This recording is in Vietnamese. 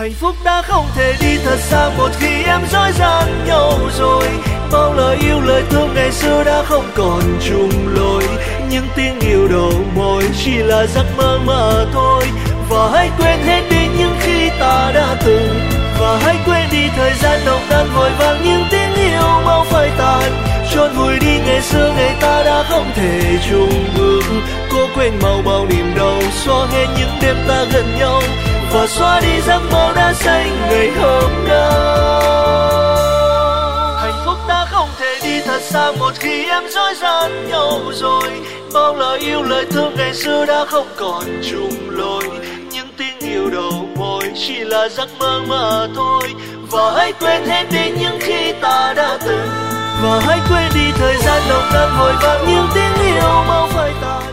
Hạnh phúc đã không thể đi thật xa một khi em dối gian nhau rồi. Bao lời yêu lời thương ngày xưa đã không còn chung lối. Những tiếng yêu đầu môi chỉ là giấc mơ mà thôi. Và hãy quên hết đi những khi ta đã từng. Và hãy quên đi thời gian nồng nàn vội vàng những tiếng yêu mau phai tàn. Chôn vùi đi ngày xưa ngày ta đã không thể chung bước. Cố quên mau bao niềm đau, xóa hết những đêm ta gần nhau. Và xóa đi giấc mơ đã xanh ngày hôm nào. Hạnh phúc đã không thể đi thật xa một khi em dối gian nhau rồi. Bao lời yêu lời thương ngày xưa đã không còn chung lối. Những tiếng yêu đầu môi chỉ là giấc mơ mà thôi. Và hãy quên hết đi những khi ta đã từng. Và hãy quên đi thời gian nồng nàn vội vàng những tiếng yêu mau phai tàn.